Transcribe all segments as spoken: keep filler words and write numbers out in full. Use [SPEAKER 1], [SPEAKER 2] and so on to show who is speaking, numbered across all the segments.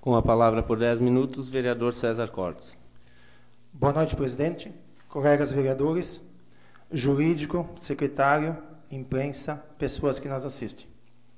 [SPEAKER 1] Com a palavra por dez minutos, vereador César Cortes.
[SPEAKER 2] Boa noite, presidente, colegas vereadores, jurídico, secretário, imprensa, pessoas que nos assistem.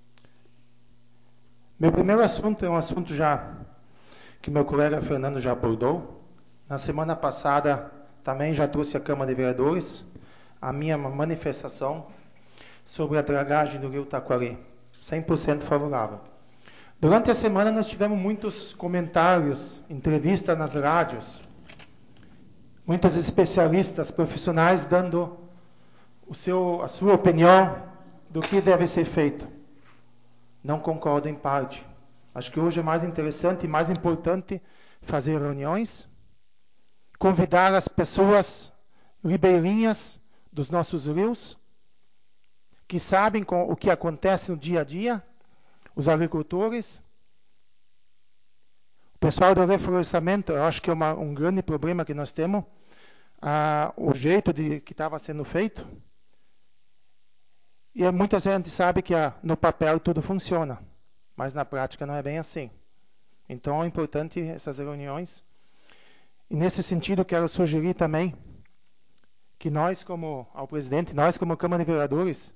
[SPEAKER 2] Meu primeiro assunto é um assunto já que meu colega Fernando já abordou. Na semana passada também já trouxe à Câmara de Vereadores a minha manifestação sobre a dragagem do rio Taquari, cem por cento favorável. Durante a semana nós tivemos muitos comentários, entrevistas nas rádios, muitos especialistas, profissionais dando o seu, a sua opinião do que deve ser feito. Não concordo em parte. Acho que hoje é mais interessante e mais importante fazer reuniões, convidar as pessoas ribeirinhas dos nossos rios, que sabem com, o que acontece no dia a dia, os agricultores. O pessoal do reflorestamento, eu acho que é uma, um grande problema que nós temos, ah, o jeito de, que estava sendo feito. E muita gente sabe que ah, no papel tudo funciona, mas na prática não é bem assim. Então é importante essas reuniões. E nesse sentido, quero sugerir também que nós, como ao presidente, nós como Câmara de Vereadores,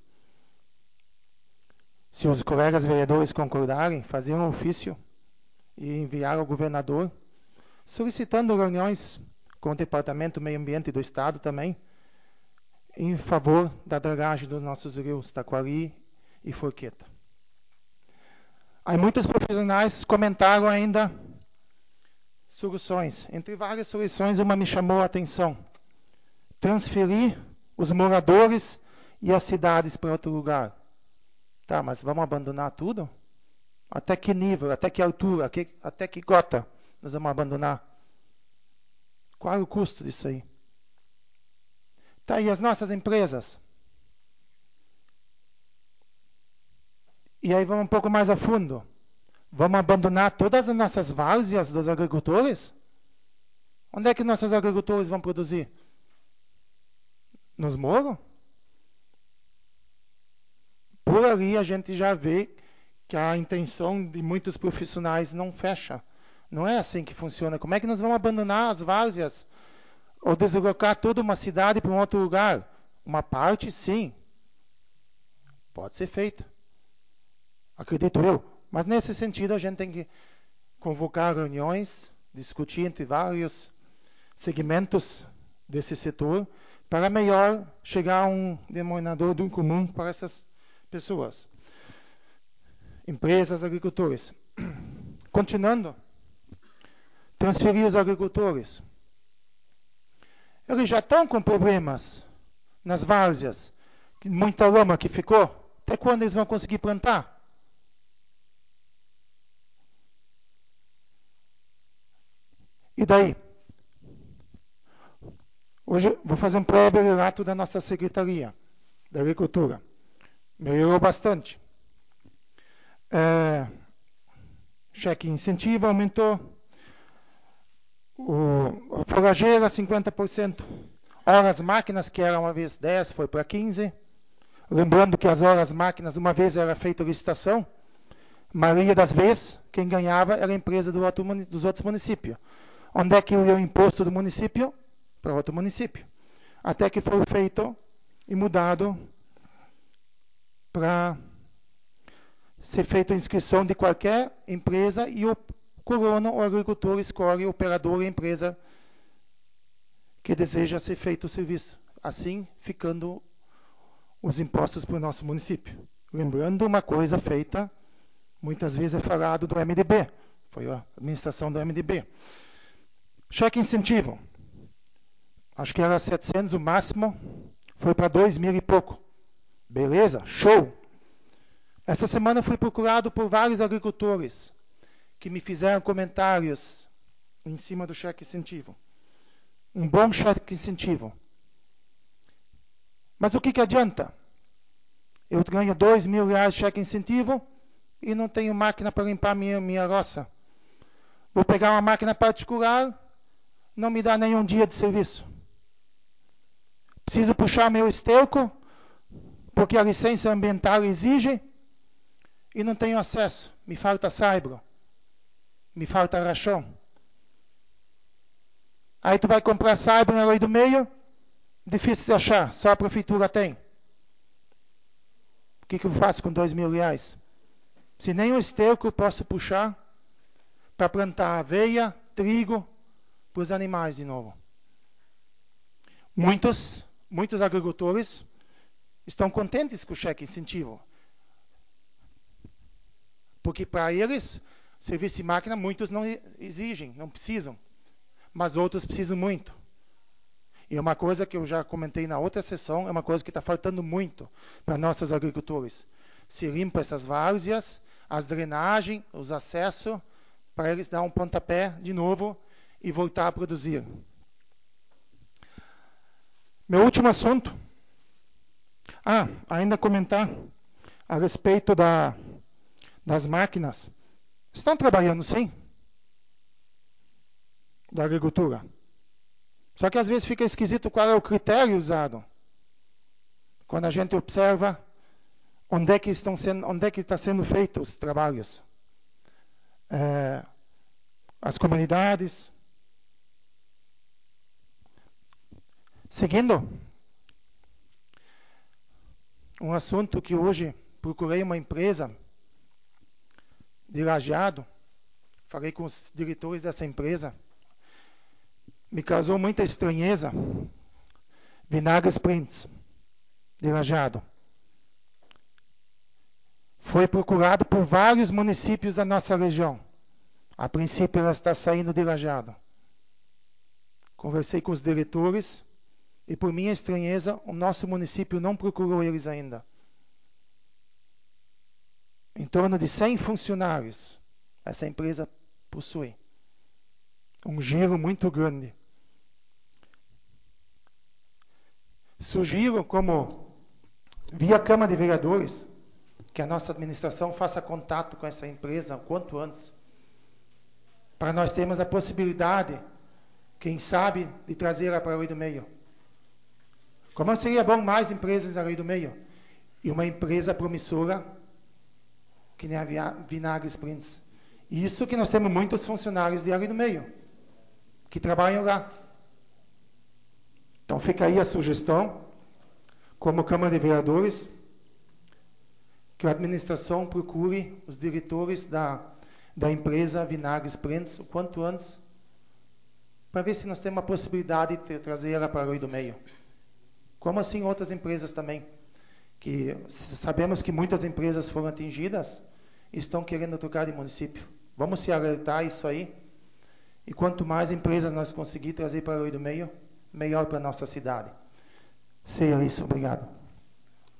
[SPEAKER 2] se os colegas vereadores concordarem, fazer um ofício e enviar ao governador, solicitando reuniões com o Departamento do Meio Ambiente do Estado também, em favor da dragagem dos nossos rios Taquari e Forqueta. Aí muitos profissionais comentaram ainda soluções. Entre várias soluções, uma me chamou a atenção. Transferir os moradores e as cidades para outro lugar. Tá, mas vamos abandonar tudo? Até que nível? Até que altura? Até que, até que gota nós vamos abandonar? Qual é o custo disso aí? Tá, e as nossas empresas? E aí vamos um pouco mais a fundo. Vamos abandonar todas as nossas várzeas dos agricultores? Onde é que nossos agricultores vão produzir? Nos morros? Por ali a gente já vê que a intenção de muitos profissionais não fecha. Não é assim que funciona. Como é que nós vamos abandonar as várzeas? Ou deslocar toda uma cidade para um outro lugar? Uma parte, sim. Pode ser feita. Acredito eu. Mas nesse sentido a gente tem que convocar reuniões, discutir entre vários segmentos desse setor, para melhor chegar a um denominador de um comum para essas pessoas. Empresas, agricultores. Continuando, transferir os agricultores. Eles já estão com problemas nas várzeas, muita lama que ficou. Até quando eles vão conseguir plantar? E daí? Hoje vou fazer um breve relato da nossa Secretaria da Agricultura. Melhorou bastante. É, cheque incentivo aumentou. O, a forageira, cinquenta por cento. Horas máquinas, que era uma vez dez, foi para quinze. Lembrando que as horas máquinas, uma vez era feita licitação, a maioria das vezes, quem ganhava era a empresa do outro, dos outros municípios. Onde é que ia o imposto do município? Para outro município. Até que foi feito e mudado para ser feita a inscrição de qualquer empresa e o colono ou agricultor escolhe o operador e a empresa que deseja ser feito o serviço. Assim, ficando os impostos para o nosso município. Lembrando uma coisa feita, muitas vezes é falado do M D B. Foi a administração do M D B. Cheque incentivo. Acho que era setecentos o máximo, foi para dois mil e pouco. Beleza? Show! Essa semana fui procurado por vários agricultores que me fizeram comentários em cima do cheque incentivo. Um bom cheque incentivo. Mas o que, que adianta? Eu ganho dois mil reais de cheque incentivo e não tenho máquina para limpar minha, minha roça. Vou pegar uma máquina particular, não me dá nenhum dia de serviço. Preciso puxar meu esterco, porque a licença ambiental exige, e não tenho acesso. Me falta saibro. me falta rachão. Aí tu vai comprar saiba na Arroio do Meio, difícil de achar, só a prefeitura tem. O que, que eu faço com dois mil reais? Se nem o esterco eu posso puxar para plantar aveia, trigo para os animais de novo. Muitos, muitos agricultores estão contentes com o cheque incentivo. Porque para eles, serviço de máquina, muitos não exigem, não precisam. Mas outros precisam muito. E é uma coisa que eu já comentei na outra sessão, é uma coisa que está faltando muito para nossos agricultores. Se limpa essas várzeas, as drenagens, os acessos, para eles dar um pontapé de novo e voltar a produzir. Meu último assunto. Ah, ainda comentar a respeito da, das máquinas. Estão trabalhando sim? Da agricultura. Só que às vezes fica esquisito qual é o critério usado. Quando a gente observa onde é que estão sendo, onde é que está sendo feitos os trabalhos. É, as comunidades. Seguindo, um assunto que hoje procurei uma empresa de Lajeado, falei com os diretores dessa empresa, me causou muita estranheza. Vinagres Prints, de Lajeado. Foi procurado por vários municípios da nossa região. A princípio ela está saindo de Lajeado. Conversei com os diretores e, por minha estranheza, o nosso município não procurou eles ainda. Em torno de cem funcionários essa empresa possui. Um giro muito grande. Sugiro, como via Câmara de Vereadores, que a nossa administração faça contato com essa empresa o quanto antes, para nós termos a possibilidade, quem sabe, de trazê-la para Arroio do Meio. Como seria bom mais empresas em Arroio do Meio? E uma empresa promissora, que nem a Vinagres Prints. Isso que nós temos muitos funcionários de Arroio do Meio, que trabalham lá. Então fica aí a sugestão, como Câmara de Vereadores, que a administração procure os diretores da, da empresa Vinagres Prints o quanto antes, para ver se nós temos a possibilidade de trazer ela para Arroio do Meio. Como assim outras empresas também, que sabemos que muitas empresas foram atingidas e estão querendo trocar de município. Vamos se alertar isso aí, e quanto mais empresas nós conseguirmos trazer para Arroio do Meio, melhor para a nossa cidade. Seja isso, obrigado.